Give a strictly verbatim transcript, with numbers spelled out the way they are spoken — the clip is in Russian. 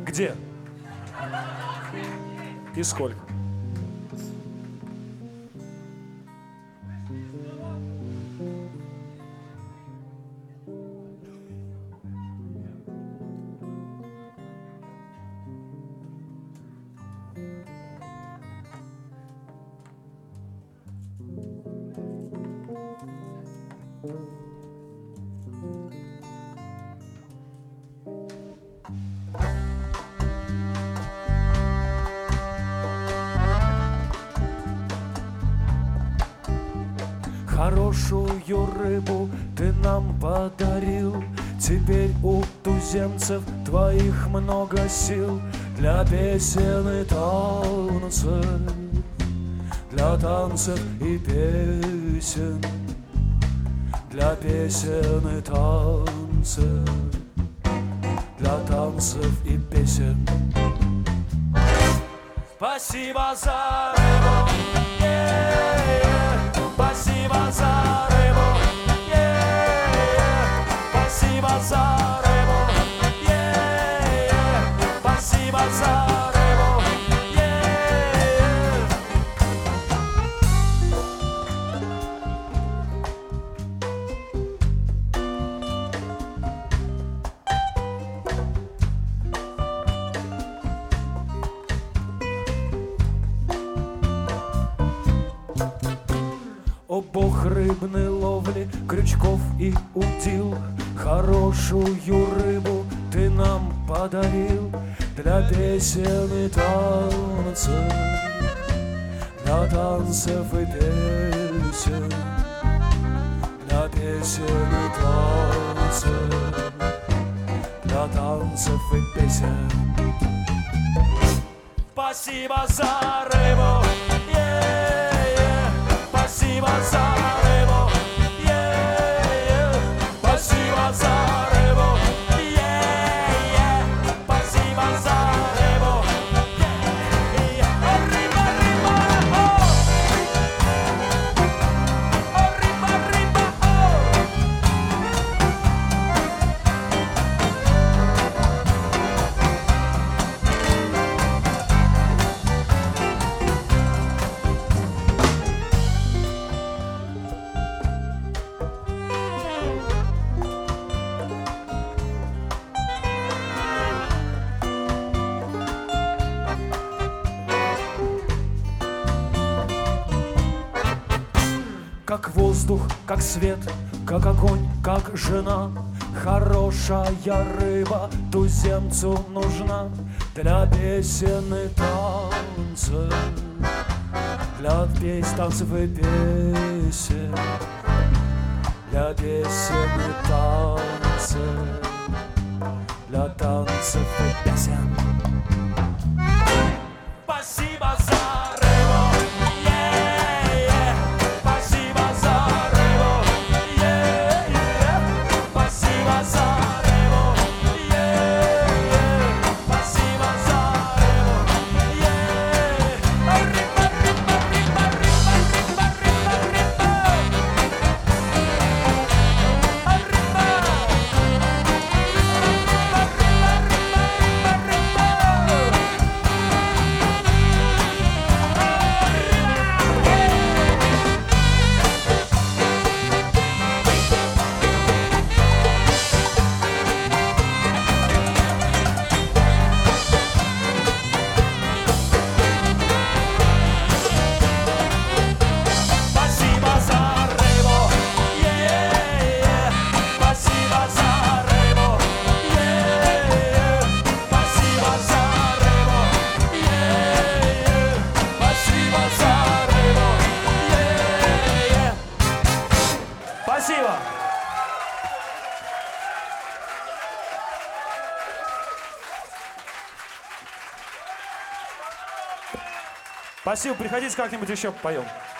Где? И сколько? Хорошую рыбу ты нам подарил. Теперь у туземцев твоих много сил для песен и танцев, для танцев и песен, для песен и танцев, для танцев и песен. Спасибо за рыбу, yeah-yeah. Спасибо за рыбу, yeah-yeah. Спасибо за рыбу, yeah-yeah. Спасибо за рыбу, yeah-yeah. О бог рыбной ловли, крючков и удил, хорошую рыбу ты нам подарил для песен и танцев, для танцев и песен, для песен и танцев, для танцев и песен. Спасибо за рыбу, yeah-yeah. Спасибо за рыбу, yeah-yeah. Спасибо за рыбу, yeah-yeah. Спасибо за рыбу, yeah-yeah. О, рыба, рыба, о! О, рыба, рыба, о! Как воздух, как свет, как огонь, как жена, хорошая рыба туземцу нужна для песен и танцев, для песен, танцев и песен, для песен и танцев, для танцев и песен. Спасибо за рыбу, yeah-yeah. Спасибо за рыбу, yeah-yeah. Спасибо за рыбу, yeah-yeah. Спасибо за рыбу, yeah-yeah. Рыба, рыба, рыба, рыба, рыба, рыба, Спасибо. Спасибо, приходите как-нибудь еще поем.